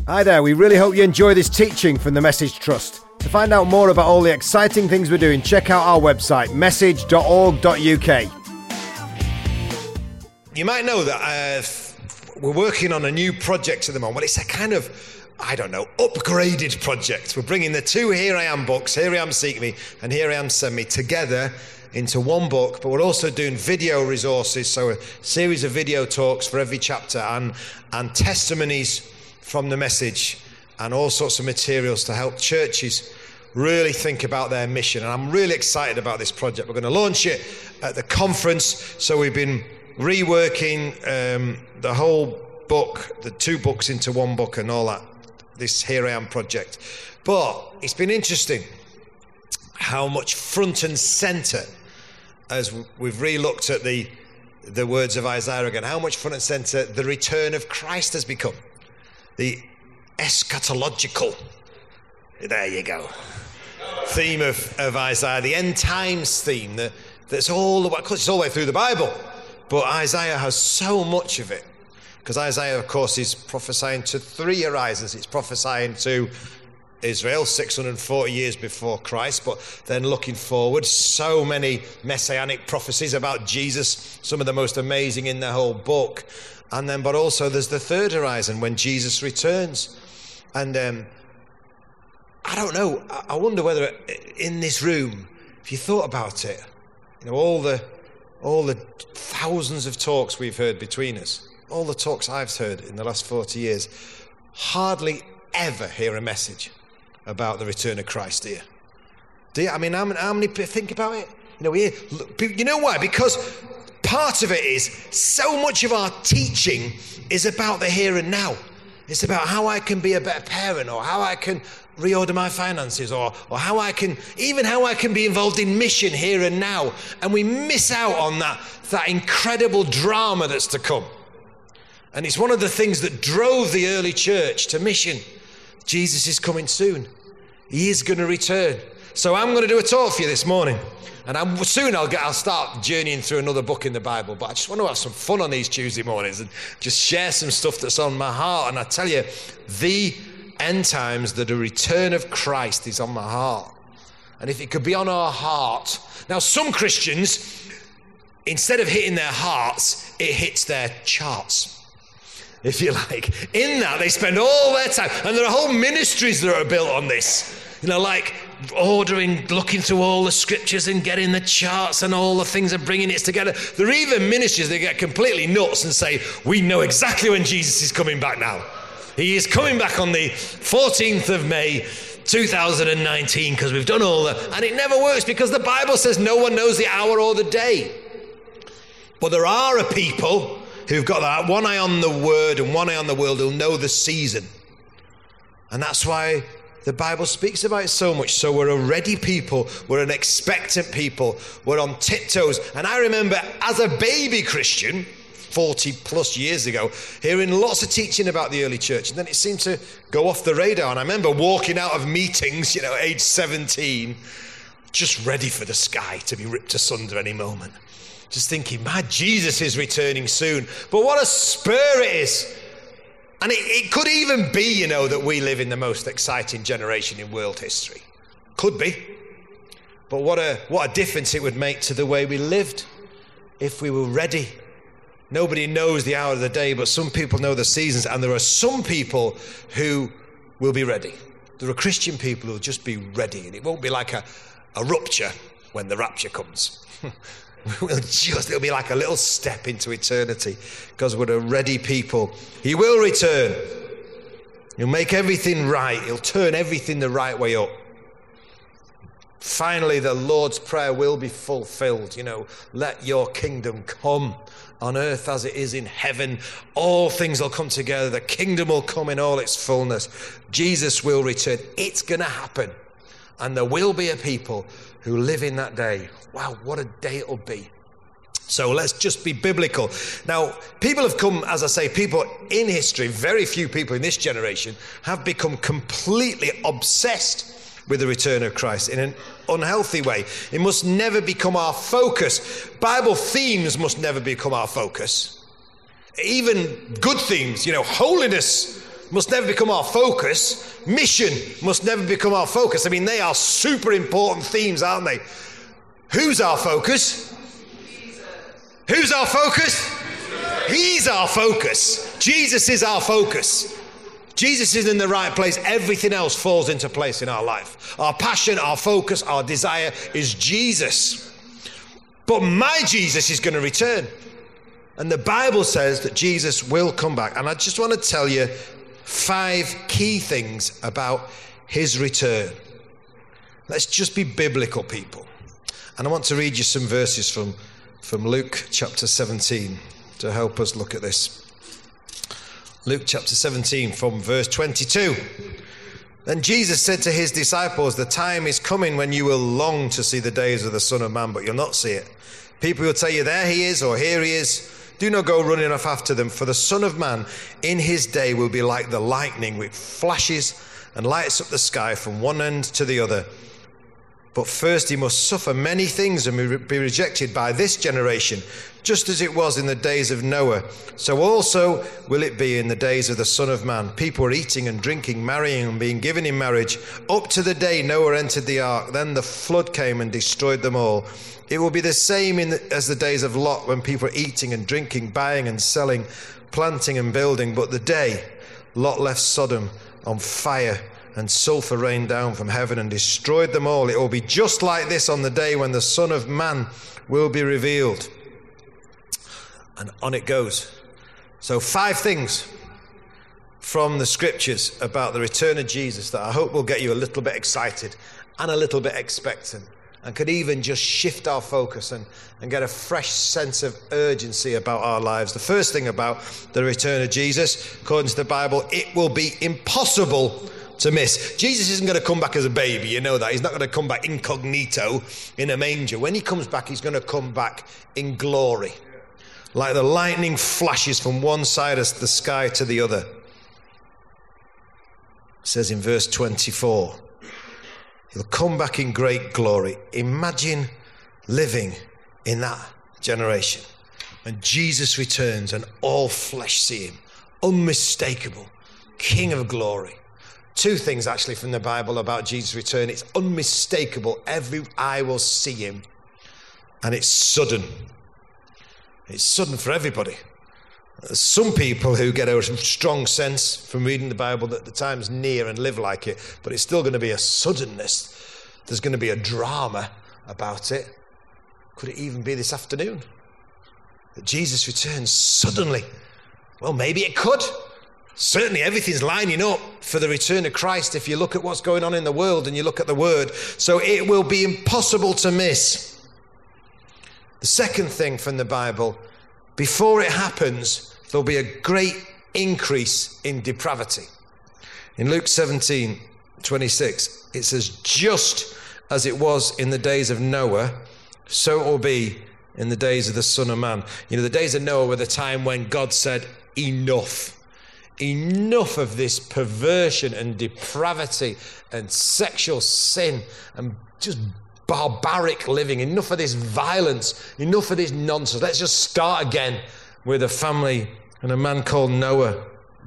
Hi there, we really hope you enjoy this teaching from the Message Trust. To find out more about all the exciting things we're doing, check out our website, message.org.uk. You might know that we're working on a new project at the moment. It's a kind of, upgraded project. We're bringing the two Here I Am books, Here I Am Seek Me and Here I Am Send Me, together into one book, but we're also doing video resources, so a series of video talks for every chapter and testimonies from the message and all sorts of materials to help churches really think about their mission. And I'm really excited about this project. We're going to launch it at the conference, so we've been reworking the whole book, the two books into one book and all that, this Here I Am project. But it's been interesting how much front and centre, as we've re-looked at the words of Isaiah again, how much front and centre the return of Christ has become. The eschatological, there you go, theme of Isaiah, the end times theme, that's all the way, it's all the way through the Bible, but Isaiah has so much of it, because Isaiah, of course, is prophesying to three horizons. It's prophesying to Israel 640 years before Christ, but then looking forward, so many messianic prophecies about Jesus, some of the most amazing in the whole book. And then, but also there's the third horizon when Jesus returns. And I don't know, I wonder whether in this room, if you thought about it, all the thousands of talks we've heard between us, all the talks I've heard in the last 40 years, hardly ever hear a message about the return of Christ, do you? I mean, how many think about it? You know why? Because part of it is so much of our teaching is about the here and now. It's about how I can be a better parent, or how I can reorder my finances, or how I can be involved in mission here and now. And we miss out on that incredible drama that's to come. And it's one of the things that drove the early church to mission. Jesus is coming soon. He is going to return. So I'm going to do a talk for you this morning. And I'll start journeying through another book in the Bible. But I just want to have some fun on these Tuesday mornings and just share some stuff that's on my heart. And I tell you, the end times, the return of Christ is on my heart. And if it could be on our heart. Now, some Christians, instead of hitting their hearts, it hits their charts, if you like. In that, they spend all their time, and there are whole ministries that are built on this, like looking through all the scriptures and getting the charts and all the things and bringing it together. There are even ministries that get completely nuts and say, we know exactly when Jesus is coming back now. He is coming back on the 14th of May, 2019, because we've done all that. And it never works, because the Bible says no one knows the hour or the day. But there are a people who've got that one eye on the word and one eye on the world, who'll know the season. And that's why the Bible speaks about it so much. So we're a ready people, we're an expectant people, we're on tiptoes. And I remember as a baby Christian 40 plus years ago, hearing lots of teaching about the early church, and then it seemed to go off the radar. And I remember walking out of meetings, age 17, just ready for the sky to be ripped asunder any moment. Just thinking, man, Jesus is returning soon. But what a spur it is. And it could even be, that we live in the most exciting generation in world history. Could be. But what a difference it would make to the way we lived if we were ready. Nobody knows the hour of the day, but some people know the seasons. And there are some people who will be ready. There are Christian people who will just be ready. And it won't be like a rupture when the rapture comes. It'll be like a little step into eternity, because we're a ready people. He will return. He'll make everything right. He'll turn everything the right way up. Finally, the Lord's Prayer will be fulfilled. Let your kingdom come on earth as it is in heaven. All things will come together. The kingdom will come in all its fullness. Jesus will return. It's going to happen. And there will be a people who live in that day. Wow, what a day it'll be. So let's just be biblical. Now, people have come, as I say, people in history, very few people in this generation have become completely obsessed with the return of Christ in an unhealthy way. It must never become our focus. Bible themes must never become our focus. Even good themes, holiness must never become our focus. Mission must never become our focus. I mean, they are super important themes, aren't they? Who's our focus? Jesus. Who's our focus? Jesus. He's our focus. Jesus is our focus. Jesus is in the right place. Everything else falls into place in our life. Our passion, our focus, our desire is Jesus. But my Jesus is going to return. And the Bible says that Jesus will come back. And I just want to tell you 5 key things about his return. Let's just be biblical, people. And I want to read you some verses from Luke chapter 17 to help us look at this. Luke chapter 17 from verse 22. Then Jesus said to his disciples, the time is coming when you will long to see the days of the Son of Man, but you'll not see it. People will tell you, there he is, or here he is. Do not go running off after them, for the Son of Man in his day will be like the lightning which flashes and lights up the sky from one end to the other. But first he must suffer many things and be rejected by this generation, just as it was in the days of Noah. So also will it be in the days of the Son of Man. People were eating and drinking, marrying and being given in marriage, up to the day Noah entered the ark. Then the flood came and destroyed them all. It will be the same as the days of Lot, when people were eating and drinking, buying and selling, planting and building. But the day Lot left Sodom on fire, and sulfur rained down from heaven and destroyed them all. It will be just like this on the day when the Son of Man will be revealed. And on it goes. So 5 things from the scriptures about the return of Jesus that I hope will get you a little bit excited and a little bit expectant, and could even just shift our focus and get a fresh sense of urgency about our lives. The first thing about the return of Jesus, according to the Bible, it will be impossible to miss. Jesus isn't going to come back as a baby, you know that. He's not going to come back incognito in a manger. When he comes back, he's going to come back in glory. Like the lightning flashes from one side of the sky to the other. It says in verse 24, he'll come back in great glory. Imagine living in that generation. When Jesus returns and all flesh see him. Unmistakable. King of glory. 2 things actually from the Bible about Jesus' return. It's unmistakable. Every eye will see him. And it's sudden. It's sudden for everybody. There's some people who get a strong sense from reading the Bible that the time's near and live like it, but it's still going to be a suddenness. There's going to be a drama about it. Could it even be this afternoon? That Jesus returns suddenly? Well, maybe it could. Certainly everything's lining up for the return of Christ if you look at what's going on in the world and you look at the Word. So it will be impossible to miss. The second thing from the Bible, before it happens, there'll be a great increase in depravity. In Luke 17:26, it says, just as it was in the days of Noah, so it will be in the days of the Son of Man. You know, the days of Noah were the time when God said, enough. Enough of this perversion and depravity and sexual sin and just barbaric living. Enough of this violence. Enough of this nonsense. Let's just start again with a family and a man called Noah.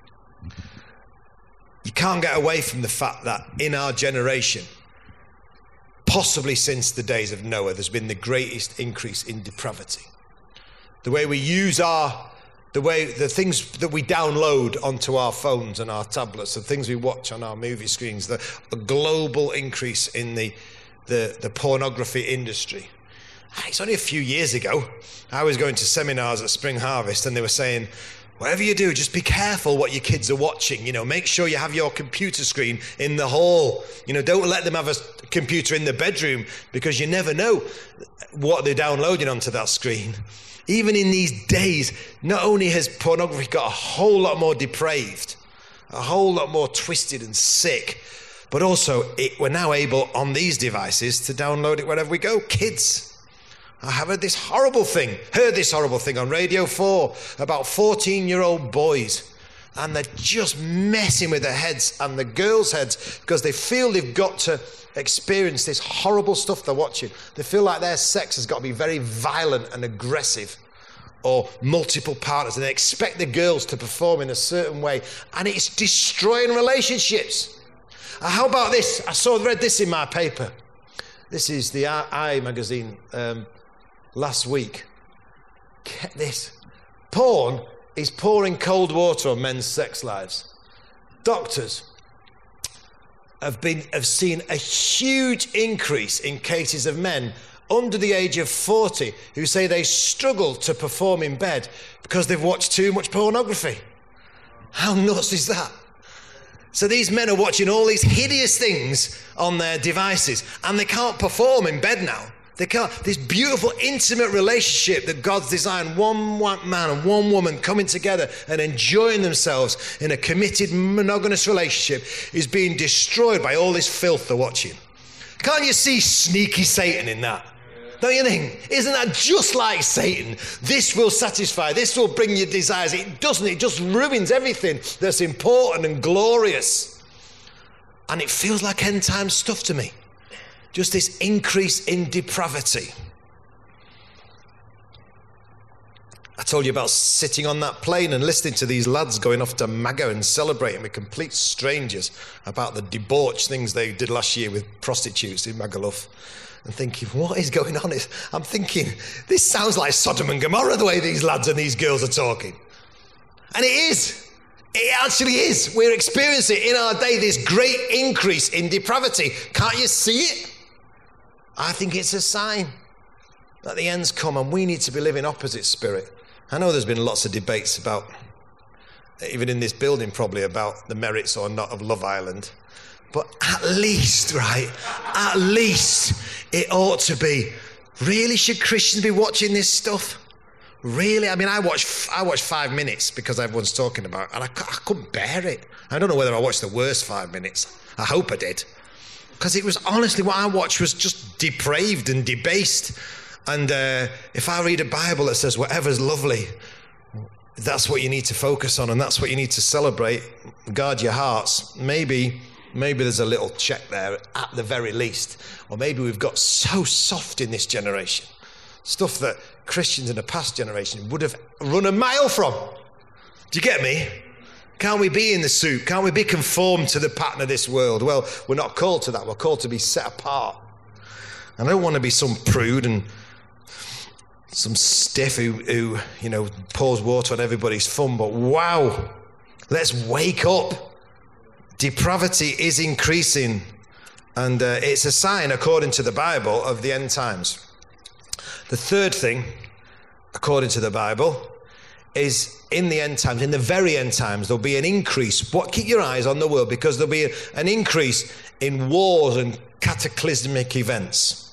You can't get away from the fact that in our generation, possibly since the days of Noah, there's been the greatest increase in depravity. The way we use the things that we download onto our phones and our tablets, the things we watch on our movie screens, the global increase in the pornography industry. It's only a few years ago, I was going to seminars at Spring Harvest and they were saying, whatever you do, just be careful what your kids are watching. You know, make sure you have your computer screen in the hall. You know, don't let them have a computer in the bedroom because you never know what they're downloading onto that screen. Even in these days, not only has pornography got a whole lot more depraved, a whole lot more twisted and sick, but also we're now able on these devices to download it wherever we go. Kids, I have heard this horrible thing on Radio 4 about 14-year-old boys, and they're just messing with their heads and the girls' heads because they feel they've got to experience this horrible stuff they're watching. They feel like their sex has got to be very violent and aggressive. or multiple partners, and they expect the girls to perform in a certain way, and it's destroying relationships. How about this? Read this in my paper. This is the Eye magazine last week. Get this. Porn is pouring cold water on men's sex lives. Doctors have seen a huge increase in cases of men under the age of 40 who say they struggle to perform in bed because they've watched too much pornography. How nuts is that? So these men are watching all these hideous things on their devices, and they can't perform in bed now. They can't. This beautiful, intimate relationship that God's designed, one man and one woman coming together and enjoying themselves in a committed, monogamous relationship, is being destroyed by all this filth they're watching. Can't you see sneaky Satan in that? Don't you think? Isn't that just like Satan? This will satisfy. This will bring you desires. It doesn't. It just ruins everything that's important and glorious. And it feels like end time stuff to me. Just this increase in depravity. I told you about sitting on that plane and listening to these lads going off to MAGA and celebrating with complete strangers about the debauched things they did last year with prostitutes in Magaluf. And thinking, what is going on? I'm thinking, this sounds like Sodom and Gomorrah, the way these lads and these girls are talking. And it is. It actually is. We're experiencing in our day this great increase in depravity. Can't you see it? I think it's a sign that the end's come, and we need to be living opposite spirit. I know there's been lots of debates about, even in this building probably, about the merits or not of Love Island. But at least, right, at least it ought to be, really, should Christians be watching this stuff? Really? I mean, I watched 5 minutes because everyone's talking about it, and I couldn't bear it. I don't know whether I watched the worst 5 minutes. I hope I did. Because it was honestly, what I watched was just depraved and debased. And if I read a Bible that says whatever's lovely, that's what you need to focus on, and that's what you need to celebrate, guard your hearts, maybe there's a little check there at the very least. Or maybe we've got so soft in this generation. Stuff that Christians in a past generation would have run a mile from. Do you get me? Can't we be in the soup? Can't we be conformed to the pattern of this world? Well, we're not called to that. We're called to be set apart. And I don't want to be some prude and some stiff who pours water on everybody's fun. But wow, let's wake up. Depravity is increasing. And it's a sign, according to the Bible, of the end times. The third thing, according to the Bible, is in the end times, in the very end times, there'll be an increase. Keep your eyes on the world, because there'll be an increase in wars and cataclysmic events.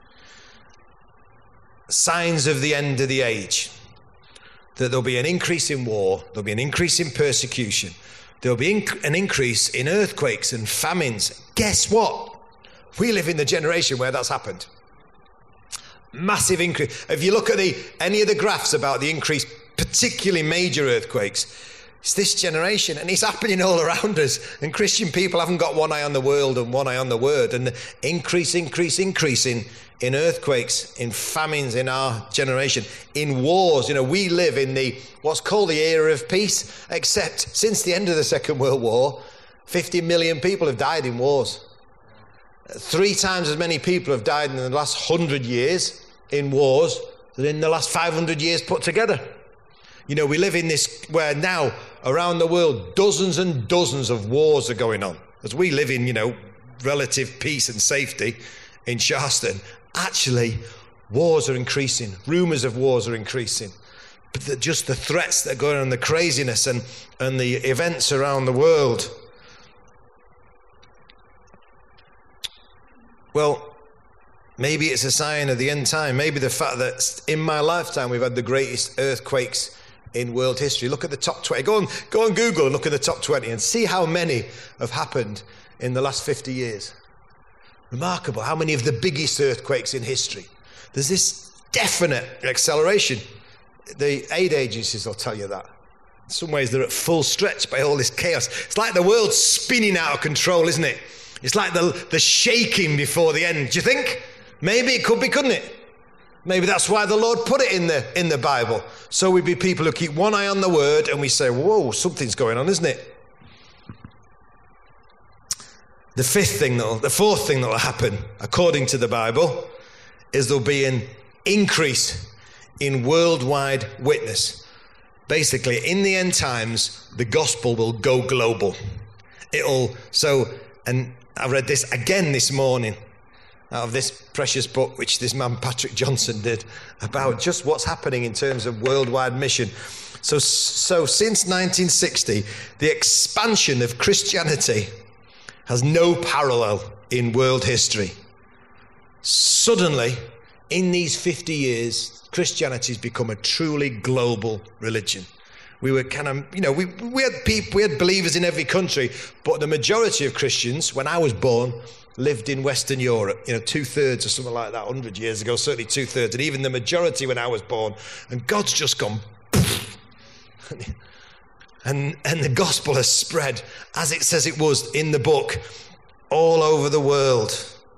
Signs of the end of the age. That there'll be an increase in war, there'll be an increase in persecution, there'll be an increase in earthquakes and famines. Guess what? We live in the generation where that's happened. Massive increase. If you look at any of the graphs about the increase, particularly major earthquakes, it's this generation, and it's happening all around us. And Christian people haven't got one eye on the world and one eye on the word. And the increasing in earthquakes, in famines in our generation, in wars. We live in what's called the era of peace, except since the end of the Second World War, 50 million people have died in wars. 3 times as many people have died in the last 100 years in wars than in the last 500 years put together. We live in this where now around the world dozens and dozens of wars are going on. As we live in, relative peace and safety in Charleston, actually wars are increasing. Rumours of wars are increasing. But just the threats that are going on, the craziness and the events around the world. Well, maybe it's a sign of the end time. Maybe the fact that in my lifetime we've had the greatest earthquakes in world history. Look at the top 20. Go on Google and look at the top 20 and see how many have happened in the last 50 years. Remarkable. How many of the biggest earthquakes in history? There's this definite acceleration. The aid agencies will tell you that. In some ways they're at full stretch by all this chaos. It's like the world's spinning out of control, isn't it? It's like the shaking before the end. Do you think? Maybe it could be, couldn't it? Maybe that's why the Lord put it in the Bible. So we be people who keep one eye on the word and we say, whoa, something's going on, isn't it? The fourth thing that will happen, according to the Bible, is there'll be an increase in worldwide witness. Basically, in the end times, the gospel will go global. And I read this again this morning, out of this precious book which this man Patrick Johnson did about just what's happening in terms of worldwide mission. So since 1960, the expansion of Christianity has no parallel in world history. Suddenly, in these 50 years, Christianity has become a truly global religion. We were kind of, we had believers in every country, but the majority of Christians, when I was born, lived in Western Europe, 2/3 or something like that, 100 years ago, certainly 2/3, and even the majority when I was born. And God's just gone, and the gospel has spread, as it says it was in the book, all over the world.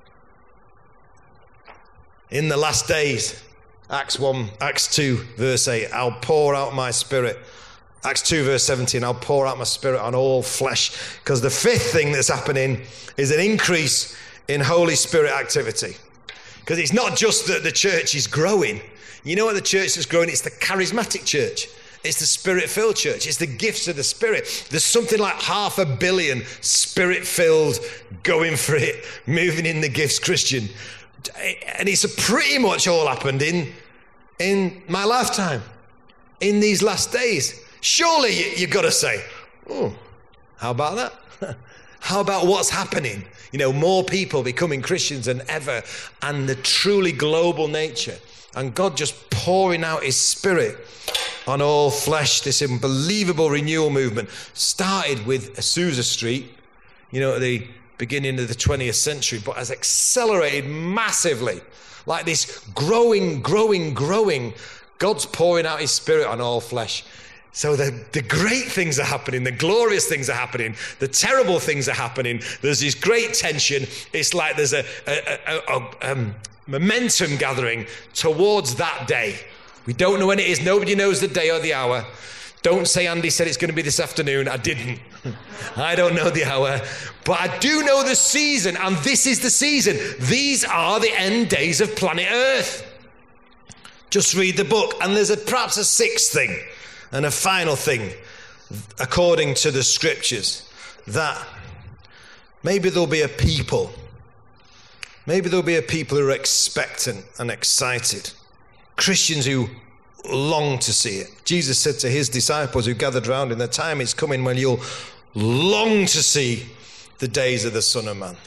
In the last days, Acts 2, verse 8, I'll pour out my spirit. Acts 2, verse 17, I'll pour out my spirit on all flesh. Because the fifth thing that's happening is an increase in Holy Spirit activity. Because it's not just that the church is growing. You know what the church is growing? It's the charismatic church. It's the spirit-filled church. It's the gifts of the Spirit. There's something like 500 million spirit-filled, going for it, moving in the gifts Christian. And it's pretty much all happened in my lifetime, in these last days. Surely you've got to say, how about that? How about what's happening? More people becoming Christians than ever, and the truly global nature, and God just pouring out his Spirit on all flesh. This unbelievable renewal movement started with Azusa Street, at the beginning of the 20th century, but has accelerated massively. Like this growing. God's pouring out his Spirit on all flesh. So the great things are happening, the glorious things are happening, the terrible things are happening. There's this great tension. It's like there's a momentum gathering towards that day. We don't know when it is. Nobody knows the day or the hour. Don't say Andy said it's going to be this afternoon. I didn't. I don't know the hour. But I do know the season, and this is the season. These are the end days of planet Earth. Just read the book. And there's perhaps a sixth thing and a final thing, according to the scriptures, that maybe there'll be a people. Maybe there'll be a people who are expectant and excited. Christians who long to see it. Jesus said to his disciples who gathered round him, the time is coming when you'll long to see the days of the Son of Man.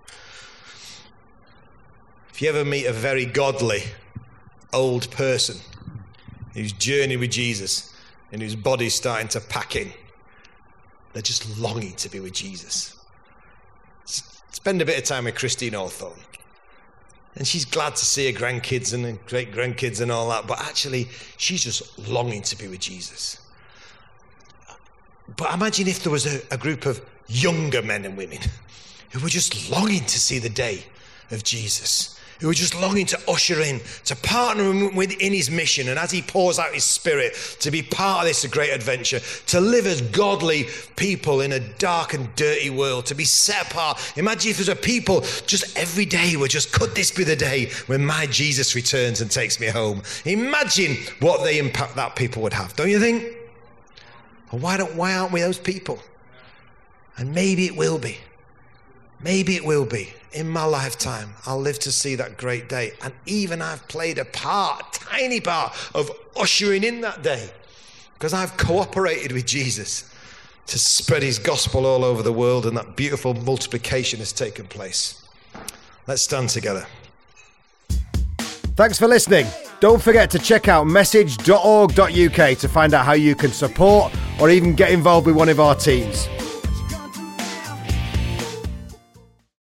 If you ever meet a very godly old person who's journeying with Jesus and whose body's starting to pack in, they're just longing to be with Jesus. Spend a bit of time with Christine Hawthorne. And she's glad to see her grandkids and her great-grandkids and all that, but actually, she's just longing to be with Jesus. But imagine if there was a group of younger men and women who were just longing to see the day of Jesus, who were just longing to usher in, to partner in his mission, and as he pours out his Spirit, to be part of this great adventure, to live as godly people in a dark and dirty world, to be set apart. Imagine if there's a people just every day were just, could this be the day when my Jesus returns and takes me home? Imagine what the impact that people would have, don't you think? Well, why aren't we those people? And maybe it will be. Maybe it will be. In my lifetime, I'll live to see that great day. And even I've played a tiny part of ushering in that day, because I've cooperated with Jesus to spread his gospel all over the world, and that beautiful multiplication has taken place. Let's stand together. Thanks for listening. Don't forget to check out message.org.uk to find out how you can support or even get involved with one of our teams.